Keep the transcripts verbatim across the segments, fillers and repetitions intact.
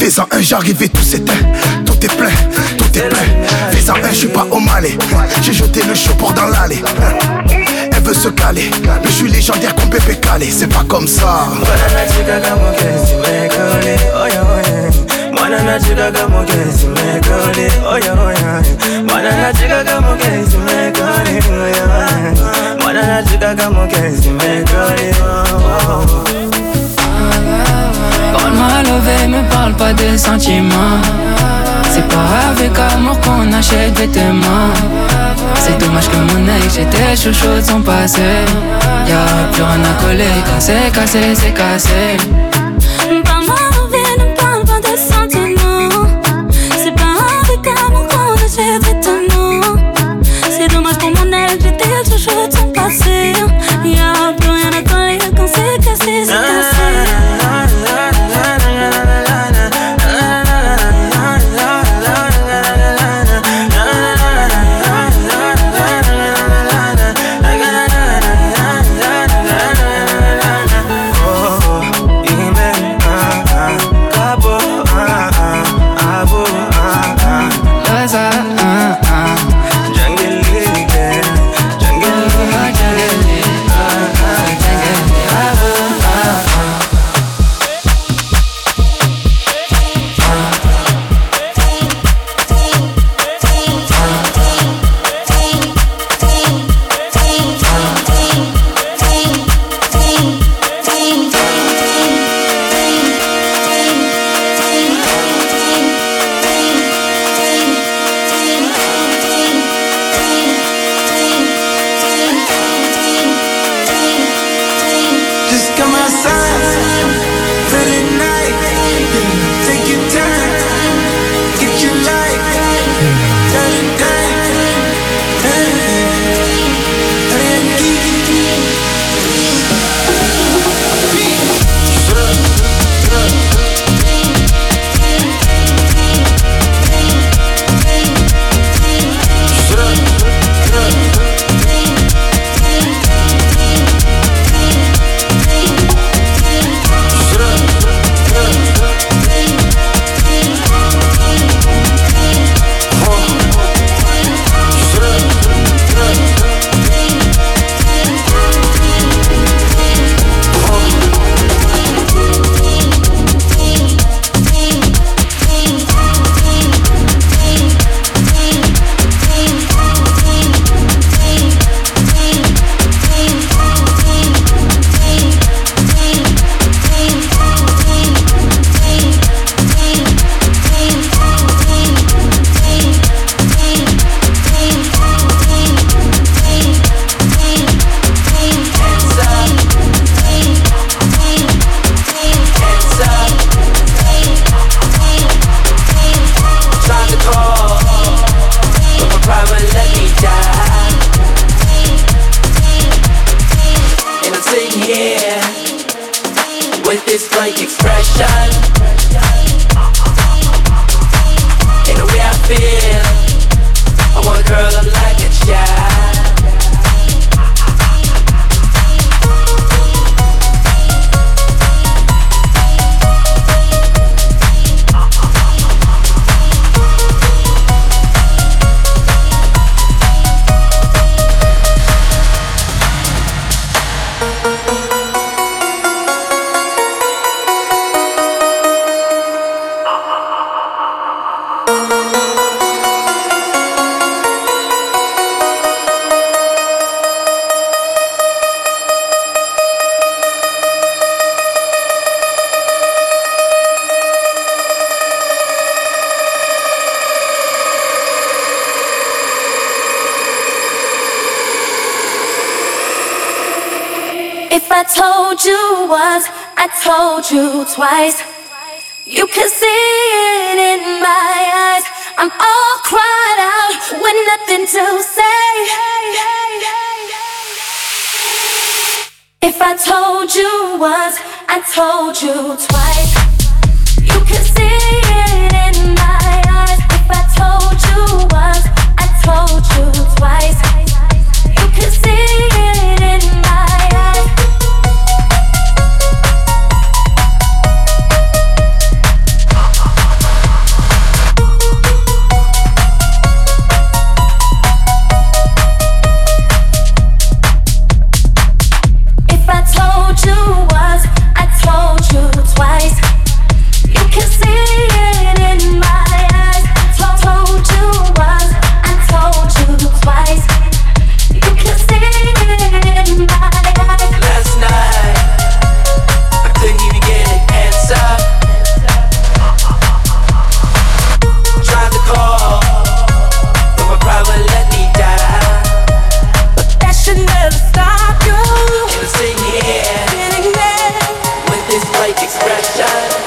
Fais-en un, j'arrive et tout s'éteint. Tout est plein, tout est plein. Fais-en un, je suis pas au Malais. J'ai jeté le chaud pour dans l'allée. Elle veut se caler, mais je suis légendaire comme Pépé Calé. C'est pas comme ça. Banana chica como que si me cole, oye oye. Banana chica como que si me cole, oye oye. Banana chica como que si me cole, oh. Quand le mal levé, me parle pas de sentiments. C'est pas avec amour qu'on achète vêtements. C'est dommage que mon ex, j'étais chouchou de son passé. Y'a plus rien à coller, quand c'est cassé, c'est cassé. C'est dommage pour mon ex, j'étais toujours de son passé. Y'a plus rien à coller quand c'est cassé, c'est cassé. If I told you once, I told you twice. You can see it in my eyes. I'm all cried out with nothing to say. If I told you once, I told you twice. You can see it in my eyes. If I told you once, I told you twice. You can see it in my eyes. like expression.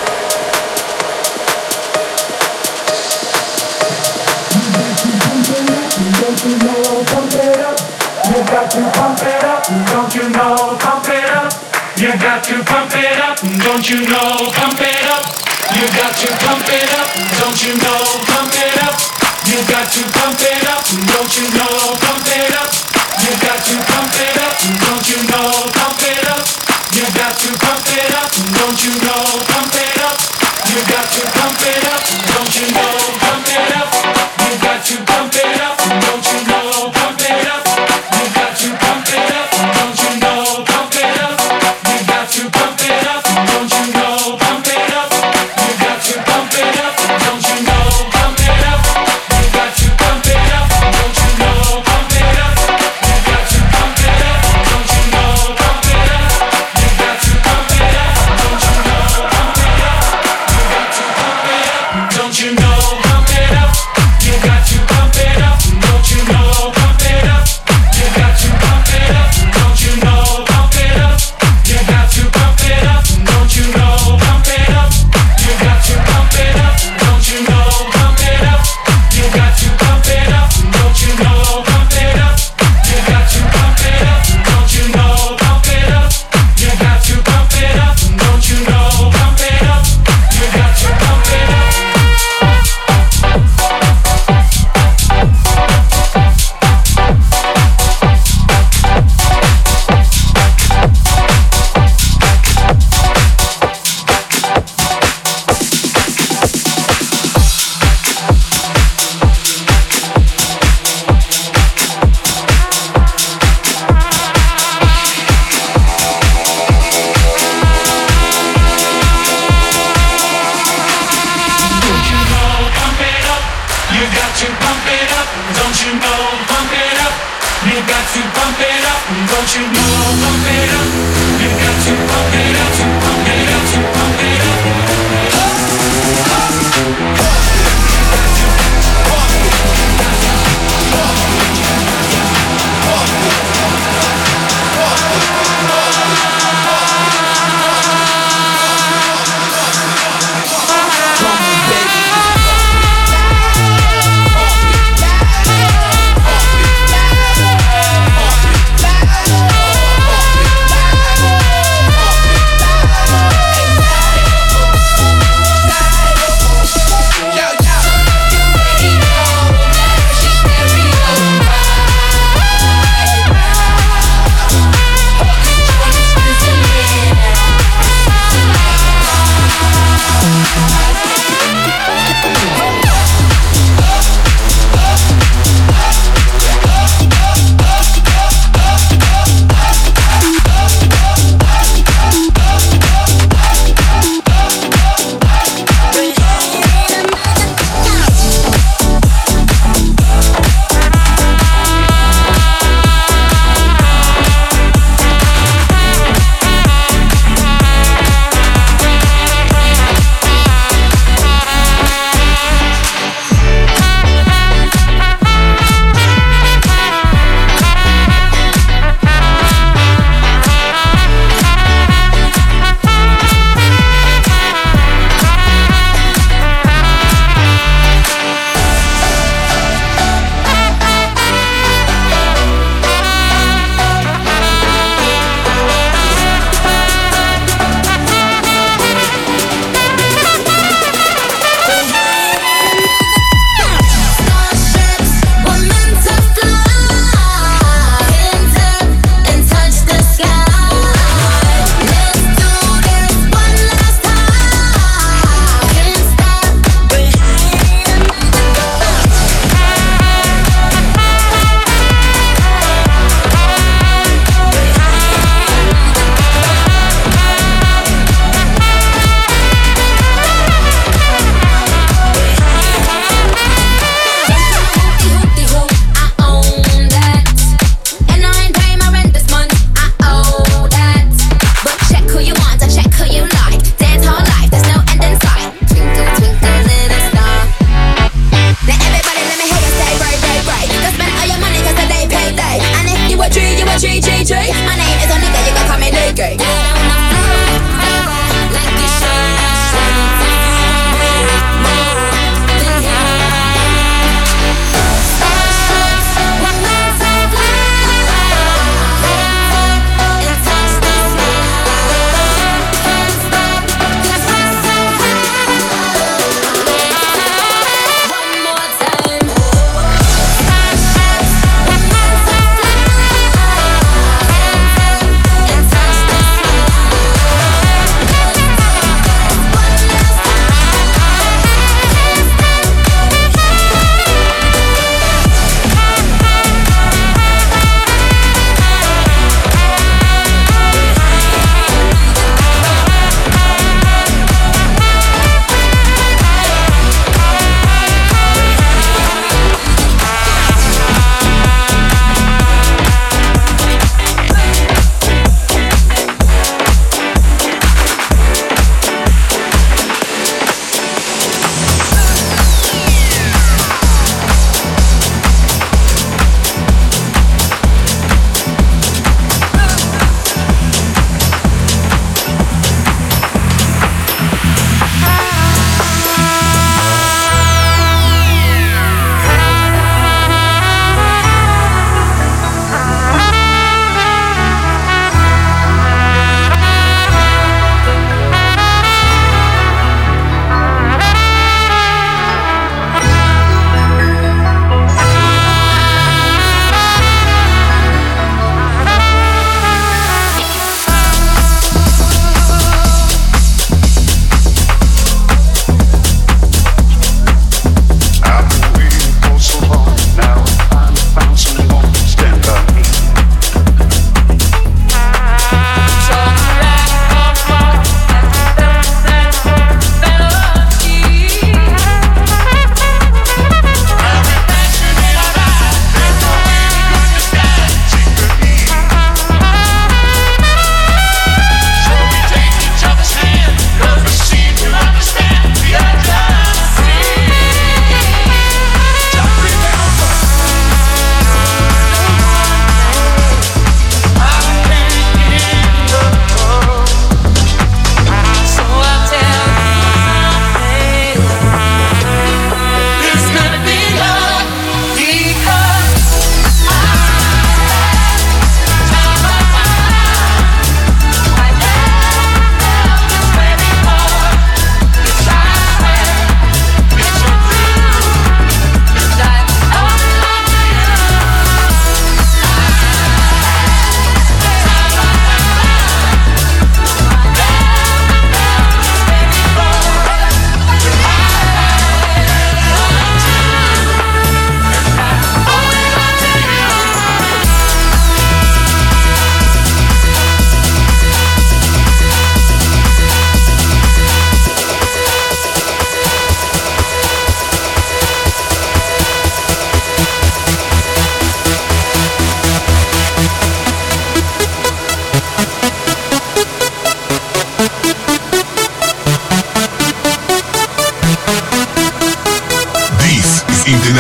Don't you know, pump it up. You got to pump it up. Don't you know, pump it up. You got to pump it up. Don't you know, pump it up. You got to pump it up. Don't you know, pump it up. You got to pump it up. Don't you know, pump it up. You got to pump it up. Don't you know, pump it up. You got to pump it up. Don't you know, pump it up. You got to pump it up. Don't you know, pump it up. You got to pump it up. Don't you know, pump it up. You got to pump it up. Don't you know, pump it up. You got to pump it up. Don't you know, pump it up. You got to pump it up. Don't you know, pump it up. You got to pump it up. Don't you know, pump it up. You got to pump it up. Don't you know, pump it up. You got to pump it up. Don't you know, pump it up. You got to pump it up. Don't you know, pump it up. You got to pump it up. Don't you know, pump it up. You got to pump it up. Don't you know, pump it up. You got to pump it up. Don't you know, pump it up. You got to pump it up. Don't you know, pump it up. You got to pump it up. Don't you know, pump it up. You got to pump it up. Don't you know, pump it up. You got to pump it up. Don't you know, pump it up. You got to pump it up. You got to pump it up, don't you know, pump it up. You got to pump it up, don't you know, pump it up. You got to pump it up, to pump it up, to pump it up.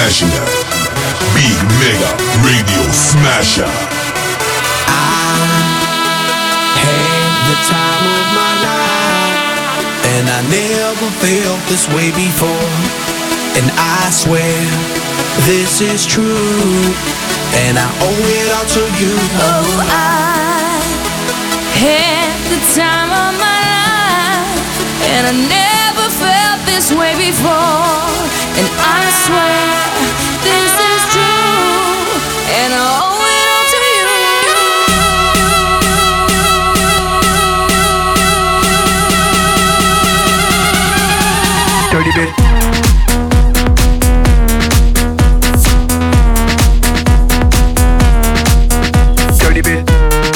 smashing it. Big Mega Radio Smasher. I had the time of my life, and I never felt this way before. And I swear this is true, and I owe it all to you. Oh, I had the time of my life, and I never felt this way before. And I swear this is true, and I owe it all to you. Dirty bit. Dirty bit.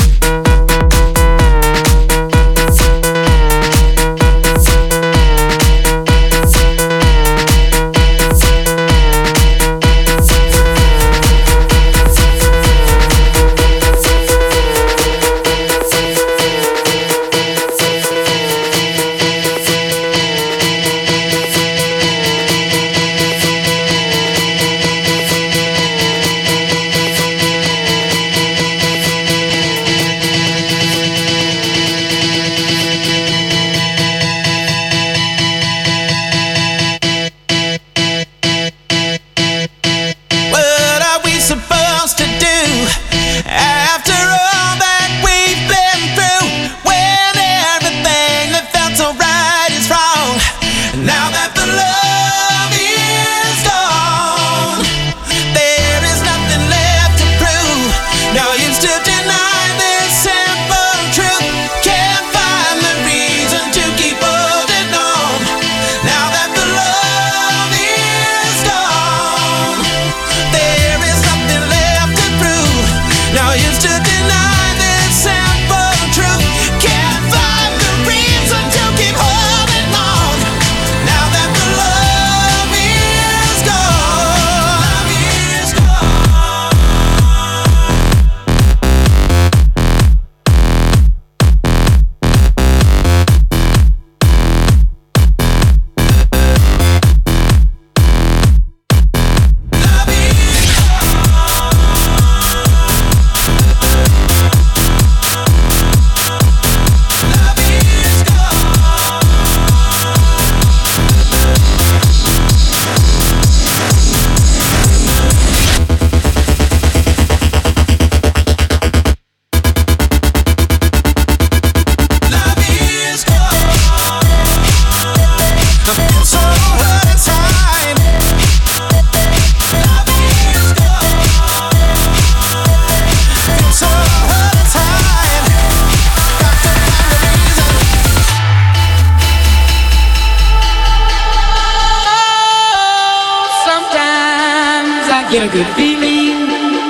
Get a good feeling,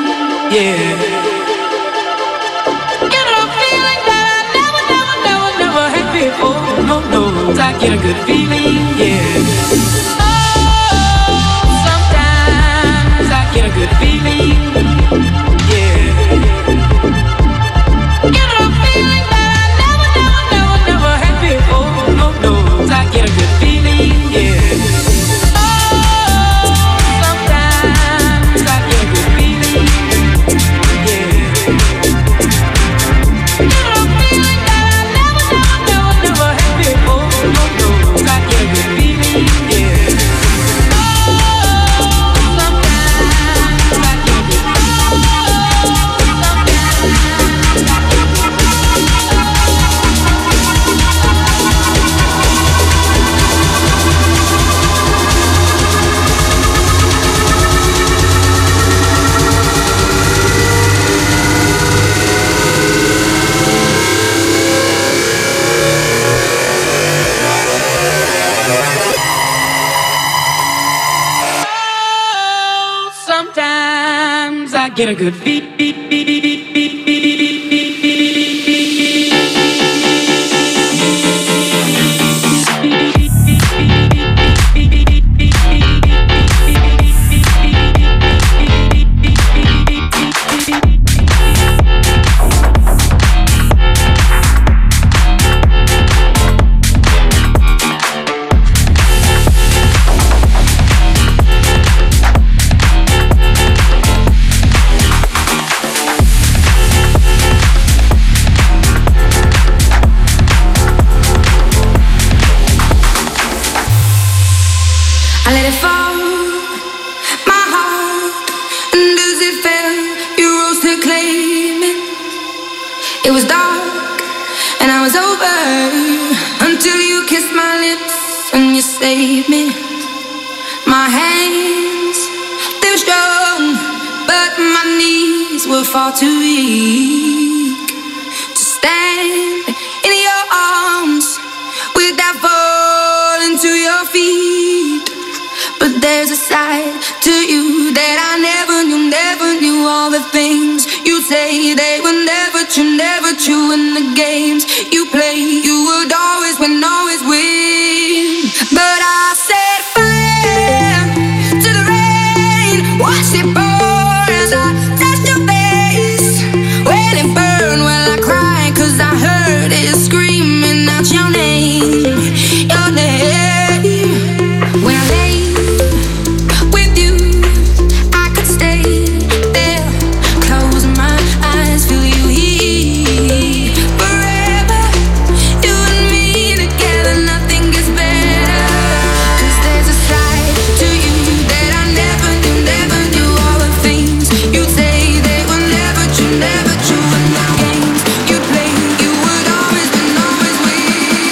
yeah. Get a feeling that I never, never, never, never had before. No, no, I get a good feeling, yeah. Oh, sometimes I get a good feeling, yeah. Get a feeling that I never, never, never, never had before. No, no, I get a good feeling, yeah. Get a good beat, beat, beat, beat, beat, beat, beat, beat, beat, beat. let it fall, my heart, and as it fell, you rose to claim it. It was dark, and I was over, until you kissed my lips and you saved me. My hands, they were strong, but my knees were far too weak to stand in your arms without falling to your feet. But there's a side to you that I never knew, never knew. All the things you say, they were never true, never true. In the games you play, you would always win, always win. But I set fire to the rain, watch it pour as I touched your face. When it burned, well I cried, cause I heard it screaming out your name, your name. When I lay with you, I could stay there, close my eyes, feel you here. Forever, you and me together, nothing gets better. Cause there's a side to you that I never knew, never knew. All the things you say, they were never true, never true. In the games you play, you would always win, always win.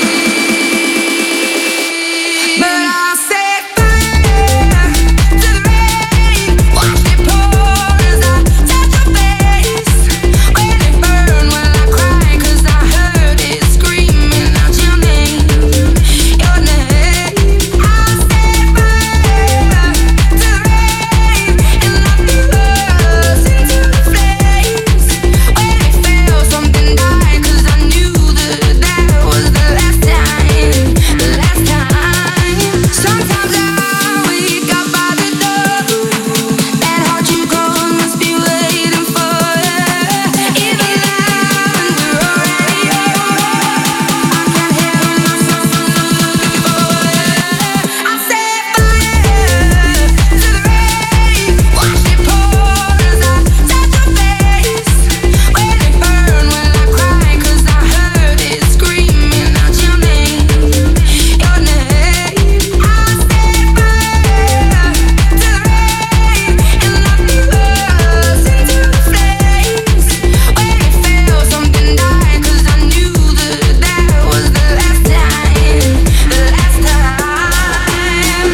But I set fire to the rain, watched it pour as I touched your face. When it burned, well I cried, cause I heard it screaming out your name, your name. I set fire to the rain, and nothing was into the flames. When it fell, something died, cause I knew that that was the last time, the last time. Sometimes I wake up by the door, that heart you close must be waiting for you. Even now when we're already over, I can't help myself from looking for you. I set fire to the rain, watched it pour as I touched your face. When it burned, well I cried, cause I heard it screaming out your name, your name. I set fire to the rain, and nothing was into the flames. When it fell, something died, cause I knew that that was the last time, the last time.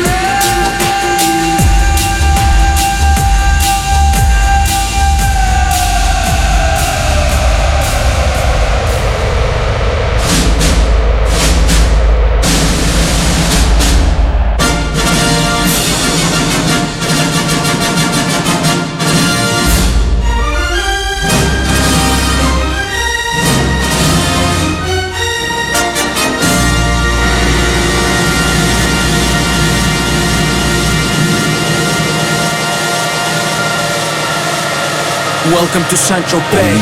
Welcome to Central Bay.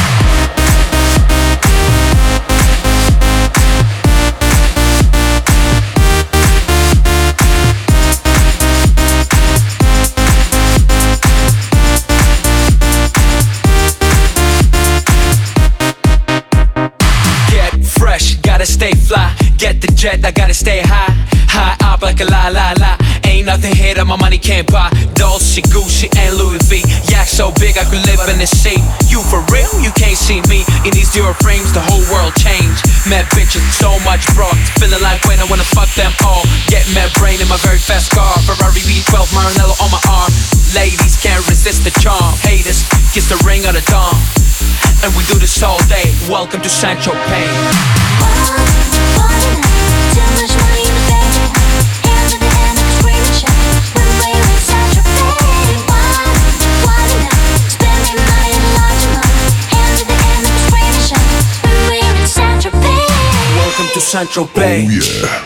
Get fresh, gotta stay fly. Get the jet, I gotta stay high. High up like a la la la. Ain't nothing here that my money can't buy. Dolce, Gucci, and Louis V. Yak so big I could live in the sea. You for real? You can't see me. In these zero frames, the whole world changed. Mad bitches, so much broad. Feeling like when I wanna fuck them all. Get mad brain in my very fast car. Ferrari V twelve, Maranello on my arm. Ladies can't resist the charm. Haters, kiss the ring of the dawn. And we do this all day. Welcome to Central Bay. Welcome to Central Bay. Oh yeah.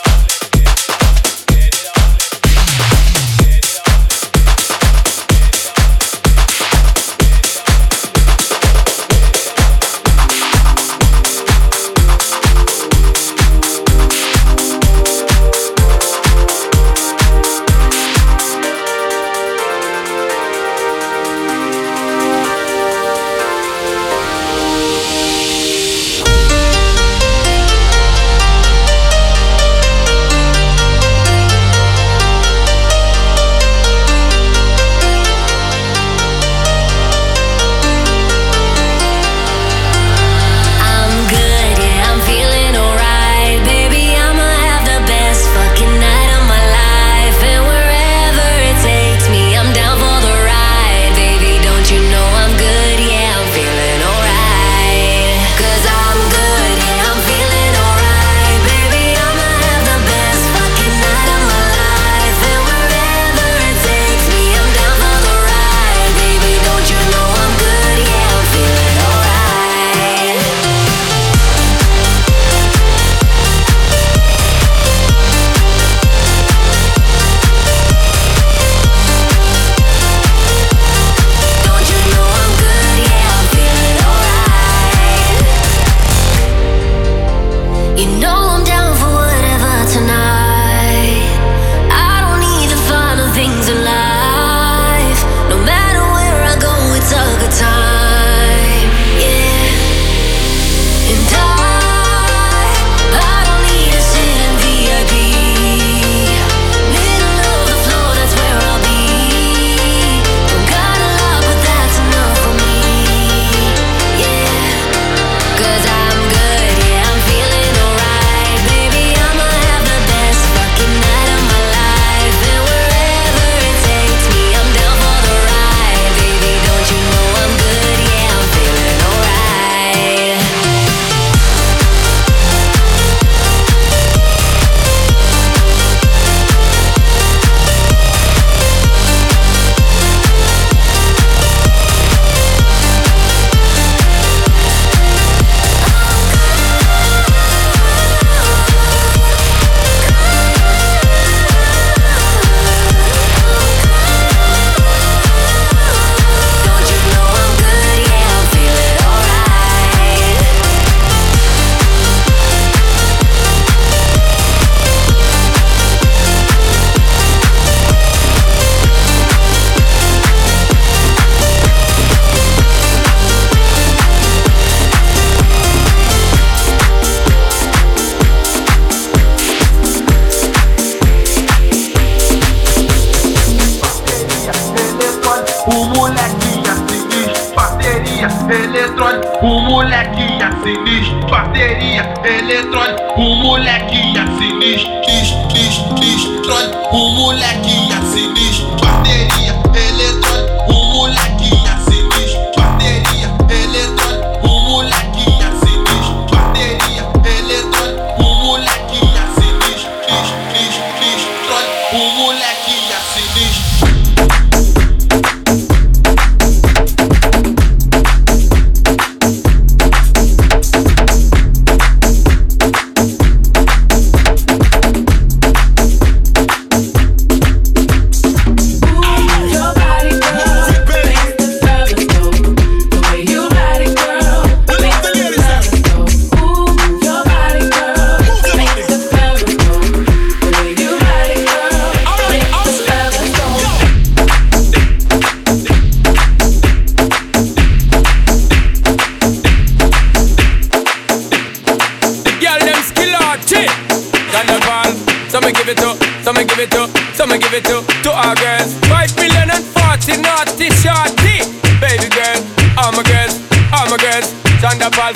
O moleque é sinistro, bateria eletrônica. O moleque é sinistro, sinistro, sinistro. O moleque é sinistro, bateria eletrônica. O moleque é sinistro, bateria eletrônica. O moleque é sinistro, bateria eletrônica. O moleque é sinistro, sinistro, sinistro. O moleque é sinistro. So me give it to, so me give it to, so me give it to, to our girls. Five million and four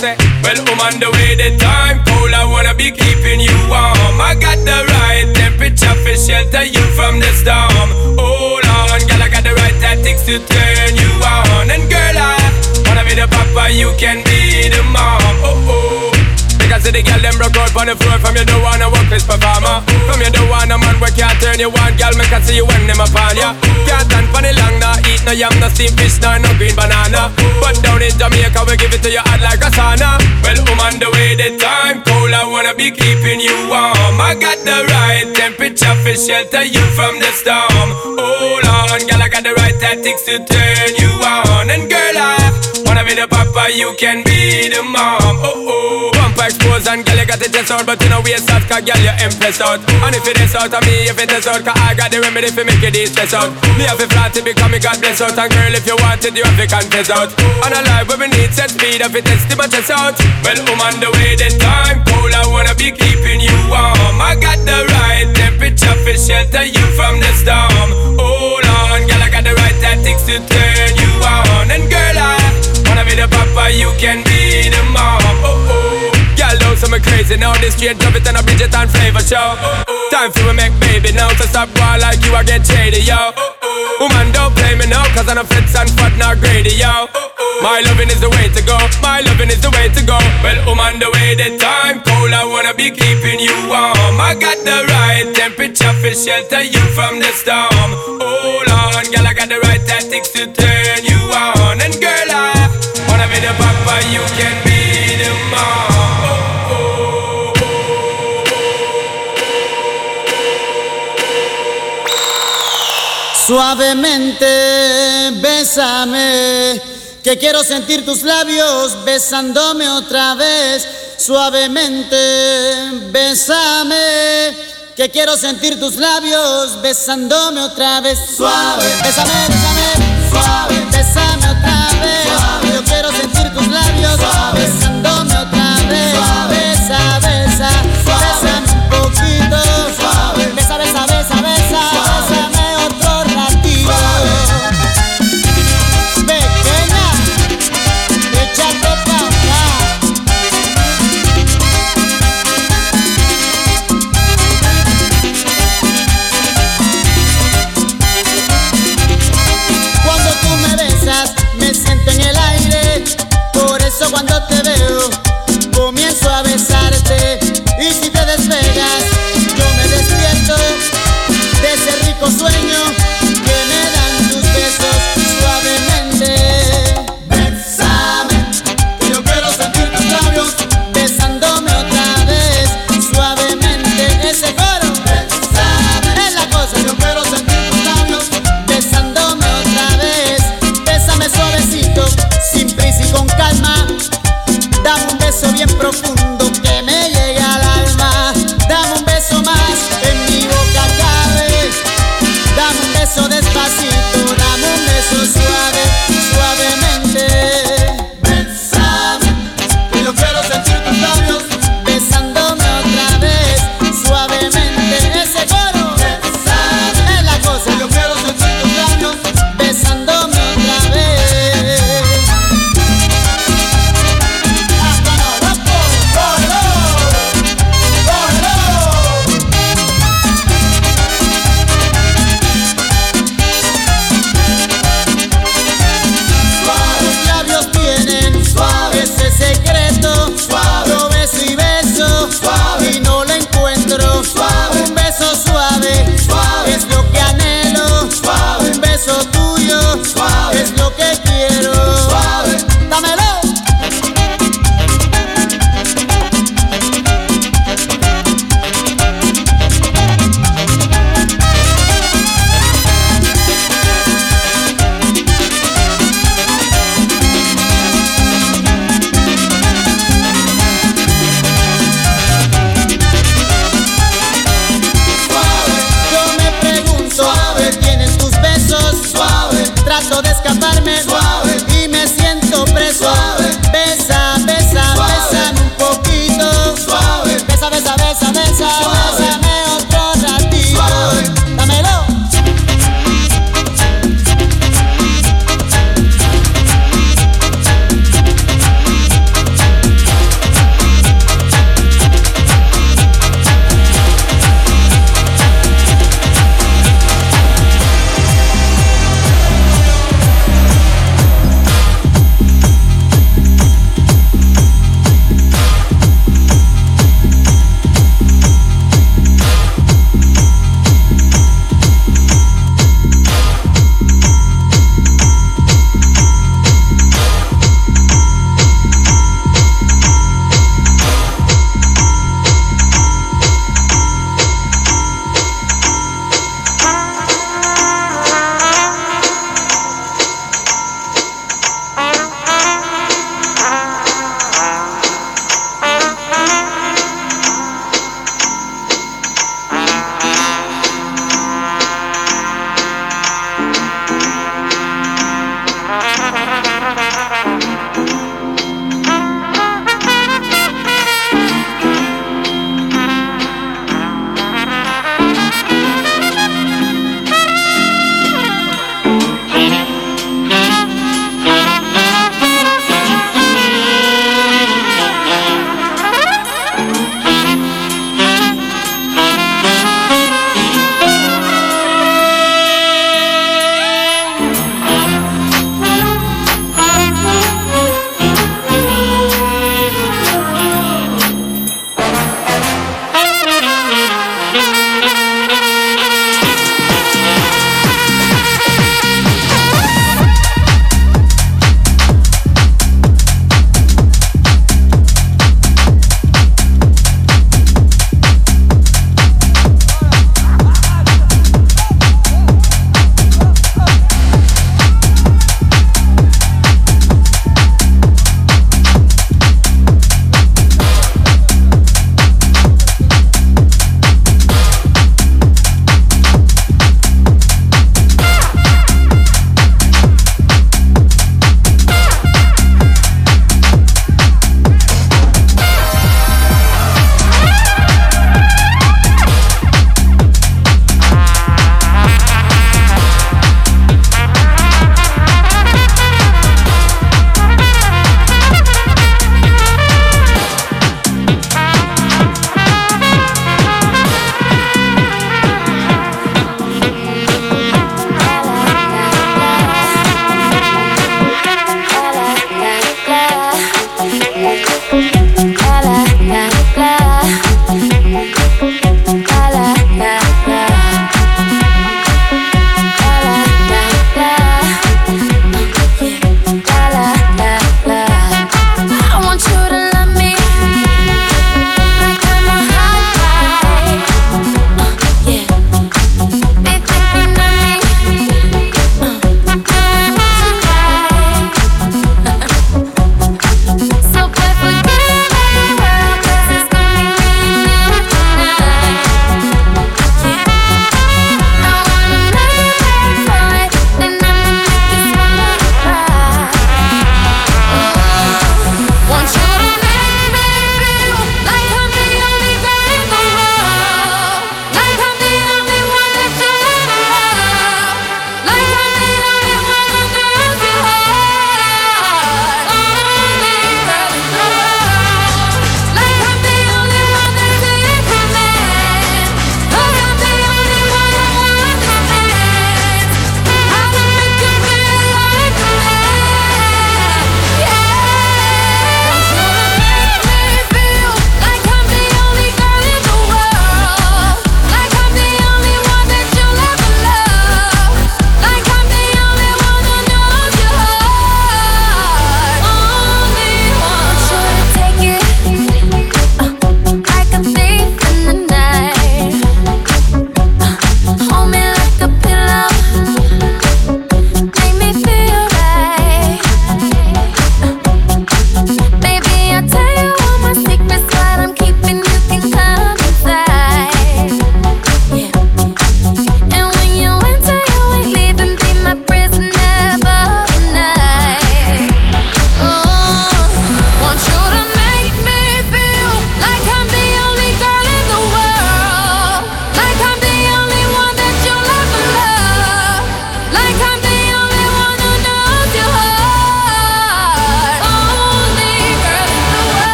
say, well, I'm on the way, the time cold, I wanna be keeping you warm. I got the right temperature for shelter you from the storm. Hold on, girl, I got the right tactics to turn you on. And girl, I wanna be the papa, you can be the mom. Oh oh. Because the girl them broke out on the floor. From you don't wanna work this performer. From you don't wanna man where can't turn you on. Girl, me can see you when them upon ya. Can't stand for the long, nah eat no yam, no steamed fish, nah no green banana. But down in Jamaica we give it to you hot like a sauna. Well, I'm on the way, the time cold, I wanna be keeping you warm. I got the right temperature for shelter you from the storm. Hold on, girl, I got the right tactics to turn you on. And girl, I wanna be the papa, you can be the mom. Oh oh. Expose and girl you got the chest out, but you know waste out, cause girl you impressed out. And if it is out of me, if it is out, cause I got the remedy for make it de-stress out. Me have a flat to become me God bless out. And girl if you want it, you have to confess out. And a life where we need set speed, if it is to my chest out. Well, I'm on the way, the time cold, I wanna be keeping you warm. I got the right temperature for shelter you from the storm. Hold on, girl, I got the right tactics to turn you on. And girl, I wanna be the papa, you can be the mom. Oh oh. Girl, know some crazy now. This straight drop it and a Bridget and flavor show. Time for we make baby now. To stop going like you, I get shady, yo. Woman, don't play me now, cause I'm a fits and fat, not greedy, yo. My loving is the way to go. My loving is the way to go. Well, I'm on the way, the time cold, I wanna be keeping you warm. I got the right temperature for shelter you from the storm. Hold on, girl, I got the right tactics to turn you on. And girl, I wanna be the papa, you can be the mom. Suavemente, bésame, que quiero sentir tus labios besándome otra vez. Suavemente, bésame, que quiero sentir tus labios besándome otra vez. Suave, bésame, bésame, suave, bésame otra vez. Suave, yo quiero sentir tus labios suave, besándome otra vez. Suave, besa, besa, suave, bésame un poquito. Suave, besa, besa, besa, besa, suave, bésame. Cuando te veo, comienzo a besarte. Y si te despegas, yo me despierto de ese rico sueño que me dan tus besos suavemente. Bésame, que yo quiero sentir tus labios besándome otra vez suavemente. Ese coro, bésame, es la cosa. Yo quiero sentir tus labios besándome otra vez. Bésame suavecito, sin prisa y con calma. Dame un beso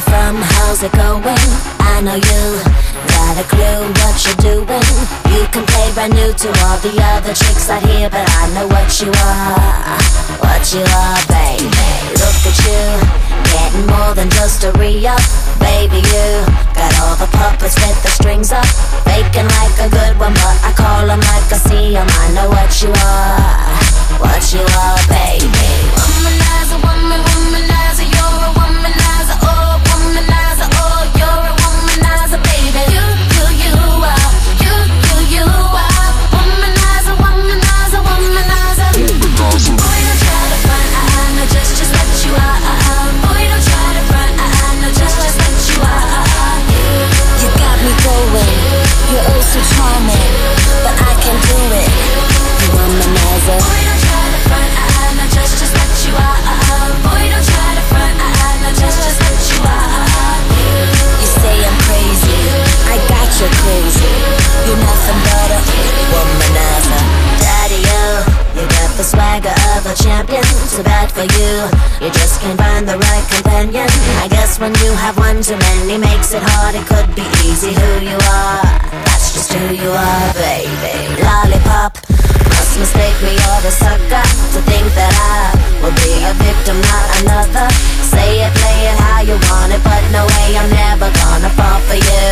from? How's it going? I know you got a clue what you're doing. You can play brand new to all the other chicks out here, but I know what you are, what you are, baby. Look at you, getting more than just a re-up. Baby, you got all the puppets with the strings up, faking like a good one, but I call them like I see them. I know what you are, what you are, baby. Womanizer, woman, womanizer, you're a womanizer, oh, womanizer, oh, you're a womanizer, baby. You, you, you are, you, you, you are, womanizer, womanizer, womanizer. Boy, don't try to front, I, I know just, just what you are. Boy, don't try to front, I, I know just, just what you are. You got me going, you're oh so charming, but I can do it. You womanizer. Boy, don't try to front, I, I know just, just what you are. Boy, don't try to front, I, I know just, just what you are. You say I'm crazy, I got you crazy. You're nothing but a womanizer. Daddy, you, you got the swagger of a champion. Too bad for you, you just can't find the right companion. I guess when you have one too many makes it hard. It could be easy who you are, that's just who you are, baby. Lollipop, must mistake me or the sucker to think that I will be a victim, not another. Say it, play it how you want it, but no way, I'm never gonna fall for you.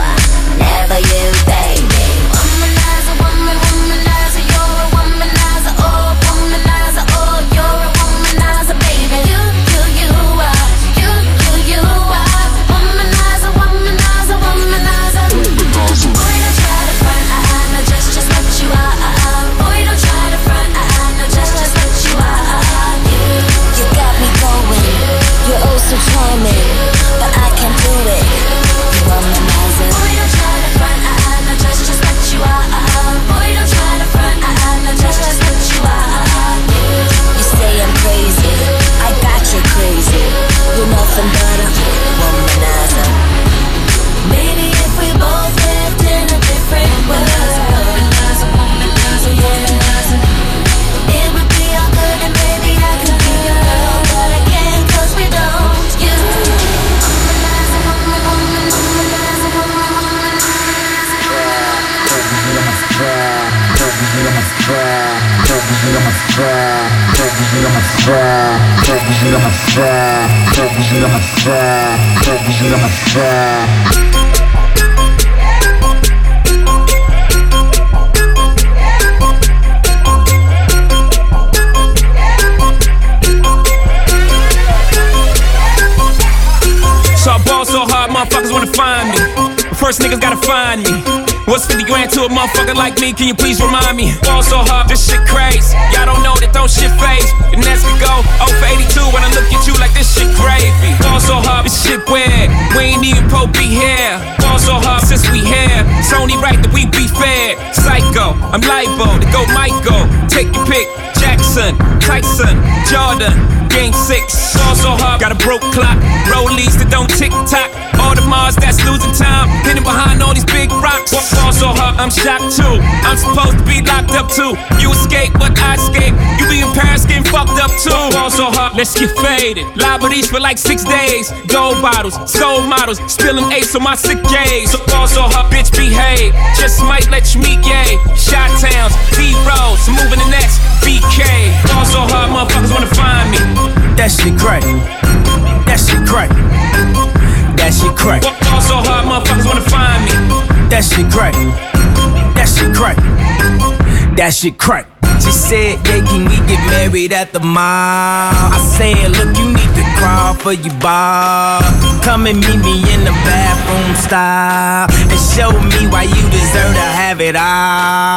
Never you, baby. Womanizer, woman, womanizer, you're a womanizer, oh, womanizer, oh, you're a womanizer, baby. You, you, you are, you, you, you are, womanizer, womanizer, womanizer. Boy, don't try to front, I, I know just, just what you are. Boy, don't try to front, I, I know just, just what you are. You got me going, you're oh so charming, but I can't do it. You womanizer. Boy, don't try to front, I, I know just, just what you are. Boy, don't try to front, I, I know just, just what you are. You say I'm crazy, I got you crazy. You're nothing but a womanizer. Maybe if we both lived in a different world, womanizer, womanizer, womanizer, it would be all good and baby I could be your girl, but I can't 'cause we don't. You womanizer, woman, woman, womanizer, woman, So I ball so hard, motherfuckers wanna find me. But first niggas gotta find me. What's fifty grand to a motherfucker like me? Can you please remind me? Ball so hard, this shit crazy. Y'all don't know that don't shit phase. The Nets could go oh for eighty-two when I look at you like this shit gravy. Ball so hard, this shit weird. We ain't even po be here. Ball so hard since we here. It's only right that we be fair. Psycho, I'm libo to go Michael. Take your pick. Jackson, Tyson, Jordan. Game six, ball so hard, got a broke clock. Rollies that don't tick tock. All the Mars that's losing time, hidden behind all these big rocks. Ball so hard, I'm shocked too. I'm supposed to be locked up too. You escape, but I escape. You be in Paris getting fucked up too. Ball so hard, let's get faded. Liberties for like six days. Gold bottles, soul models, spilling ace on my sick days. So ball so hard, bitch behave. Just might let you meet gay. Shot towns, D-Rolls, I'm moving the next B K. Ball so hard, motherfuckers wanna find me. That shit crack. That shit crack. That shit crack. Ball so hard, motherfuckers wanna find me. That shit crack. That shit crack. That shit crack. She said, yeah, can we get married at the mall? I said, look, you need to crawl for your bar. Come and meet me in the bathroom style and show me why you deserve to have it all.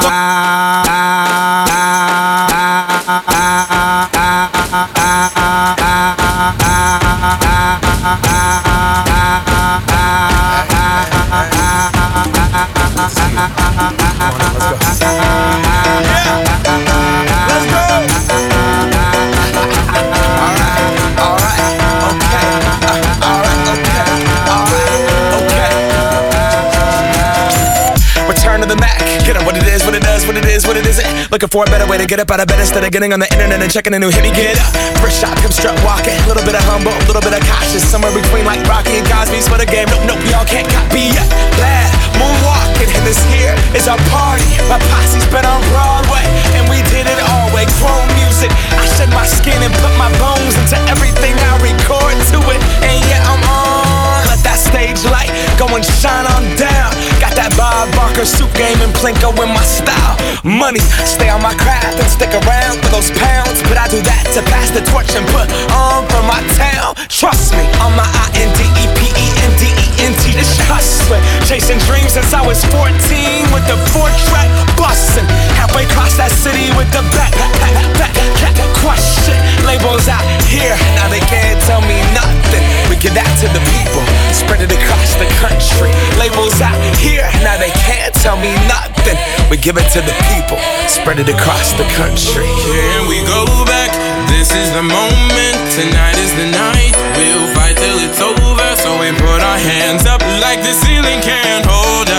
Return to the Mac. Get up what it is, what it does, what it is, what it Looking for a better way to get up out of bed instead of getting on the internet and checking a new hit. Me get up, first shot, pimp strut walking. A little bit of humble, a little bit of cautious. Somewhere between like Rocky and Cosby's for the game. Nope, nope, we all can't copy yet. Glad moonwalking, and this here is our party. My posse's been on Broadway, and we did it all way. Chrome music, I shed my skin and put my bones into everything I record to it. And yeah, I'm on. Let that stage light go and shine on down. Got that Bob Barker suit game and Plinko in my style. Money, stay on my craft and stick around for those pounds. But I do that to pass the torch and put on for my town. Trust me, on my I N D E P E N D E N T, this hustling. Chasing dreams since I was fourteen with the four track bustin'. Halfway across that city with the back, back, back, back, crush shit. Labels out here, now they can't tell me nothing. We give that to the people, spread it across the country. Labels out here, now they can't tell me nothing. We give it to the people, spread it across the country. Here we go back, this is the moment. Tonight is the night, we'll fight till it's over. So we put our hands up like the ceiling can't hold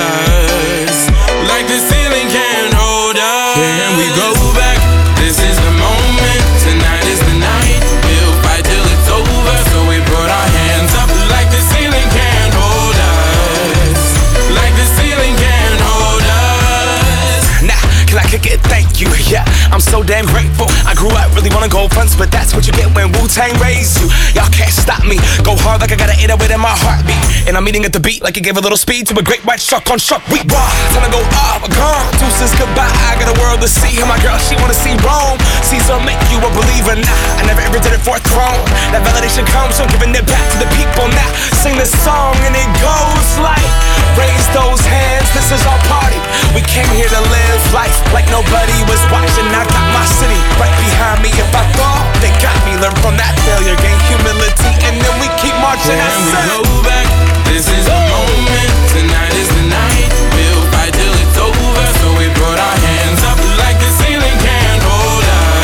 us. Like the ceiling can't hold us. Here we go back, this is the moment. Tonight is the night, we'll fight till it's over. So we put our hands up like the ceiling can't hold us. Like the ceiling can't hold us. Nah, can I kick it? Thank you, yeah, I'm so damn grateful. I grew up really wanna go fronts, but that's what you get when Wu-Tang raised you. Y'all can't stop me, go hard like I got an eight oh eight in my heartbeat. And I'm eating at the beat like it gave a little speed to a great white shark on shark week. Raw, time to go up, gone, deuces goodbye. I got a world to see, and my girl, she wanna see Rome. Caesar make you a believer, nah, I never ever did it for a throne. That validation comes from giving it back to the people. Now sing this song and it goes like, raise those hands, this is our party. We came here to live life like nobody was watching. I got my city right behind me. If I fall, they got me. Learn from that failure, gain humility, and then we keep marching. When we go back, this is the moment. Tonight is the night, we'll fight till it's over. So we put our hands up like the ceiling can't hold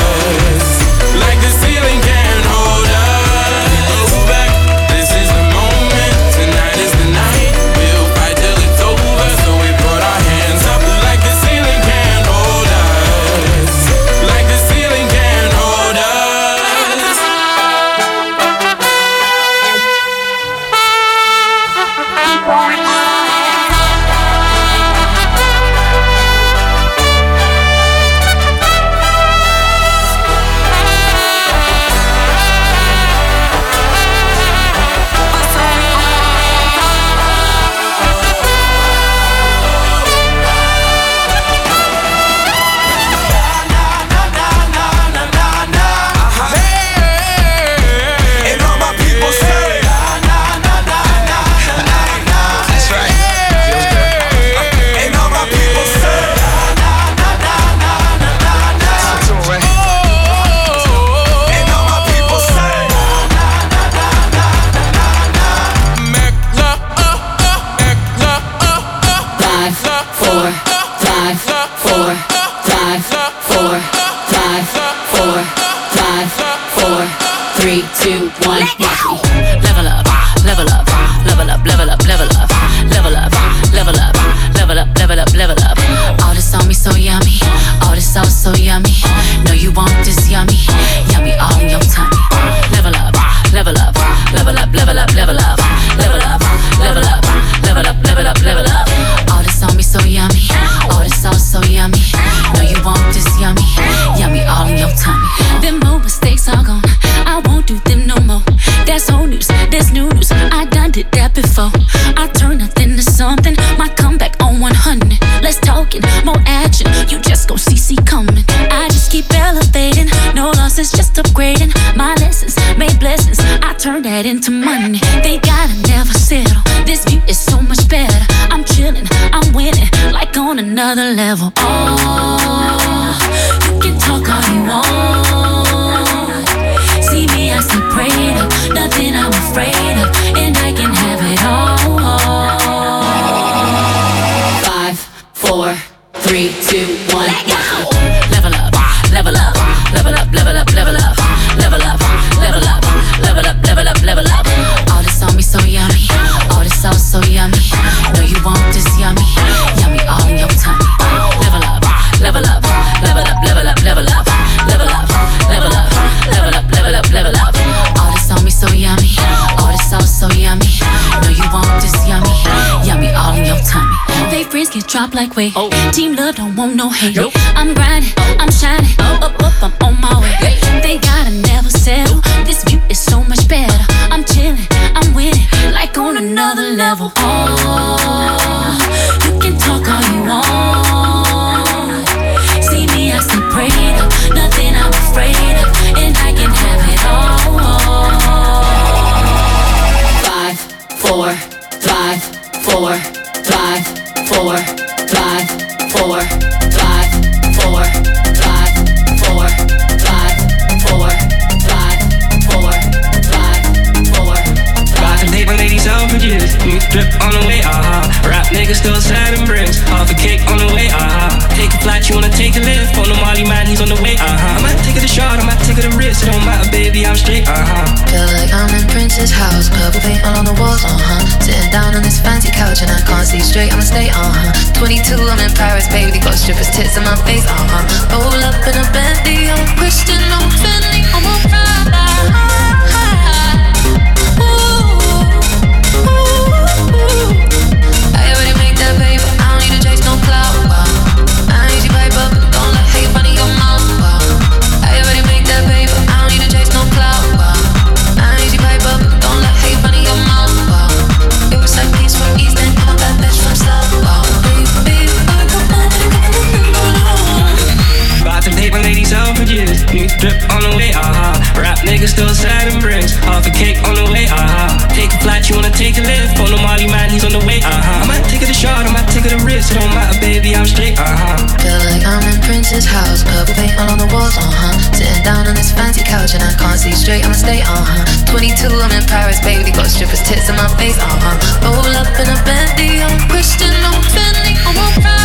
us. Like the ceiling can't hold us. We go back, this is the moment. Tonight is the night, we'll fight till it's over. So we put our hands up like the ceiling can't hold us. Like the ceiling can't hold us. Into money, they gotta never settle. This view is so much better. I'm chilling, I'm winning, like on another level. Oh, you can talk all you want. See me, I see prayed up, nothing I'm afraid of, and I can have it all. Five, four, three, two, one, go. Level up, level up, level up, level up, level up, level up, level up. Level up, level up, level up. All this on me so yummy. All this sauce so yummy. Know you want this yummy. Yummy all in your tummy. Level up, level stop like wait. Oh. Team love don't want no hate. Nope. I'm grinding, I'm shining, up, up, up, I'm on my way. Hey. Thank God I never settle. This view is so much better. I'm chilling, I'm winning, like on another level. Oh, you can talk all you want. See me, I stay prayed up, nothing I'm afraid of, and I can have it all. Five, four, five, four, five, four, five, four, five, four, five, four, five, four, five, four, five, four. About to take my ladies out for years. New drip on the way, ah. Rap niggas still sad and bricks. Half a cake on the way, ah. Take a flight, you wanna take a lift. On the Molly man, he's on the way, uh-huh. I might take it a shot, I might take it a risk. It don't matter, baby, I'm straight, uh-huh. Feel like I'm in Prince's house. Purple paint all on the walls, uh-huh. Sitting down on this fancy couch and I can't see straight, I'ma stay, uh-huh. twenty-two, I'm in Paris, baby. Got strippers' tits in my face, uh-huh. Roll up in a Bentley, I'm Christian, I'm Fendi, I'm a Prada. I already made that paper, I don't need to chase no clout, wow. I ain't your pipe up, don't let hate run in your mouth, wow. I already made that paper, I don't need to chase no clout, wow. I ain't your pipe up, don't let hate run in your mouth, wow. It was like peace from East End, I'm that bitch from South, wow. Baby, I come on, come on. About to take my ladies out for years. New drip on the way, uh-huh. Rap niggas still sad and bricks. Half a cake on the way, uh-huh. Take a flight, you wanna take a lift. On the Molly man, he's on the way, uh-huh. I might take it a shot, I might take it a risk. It don't matter, baby, I'm straight, uh-huh. Feel like I'm in Prince's house. Purple paint all on the walls, uh-huh. Sitting down on this fancy couch and I can't see straight, I'ma stay, uh-huh. twenty-two, I'm in Paris, baby. Got strippers' tits in my face, uh-huh. Roll up in a Bentley, I'm Christian, I'm Fendi, I'm a Prada.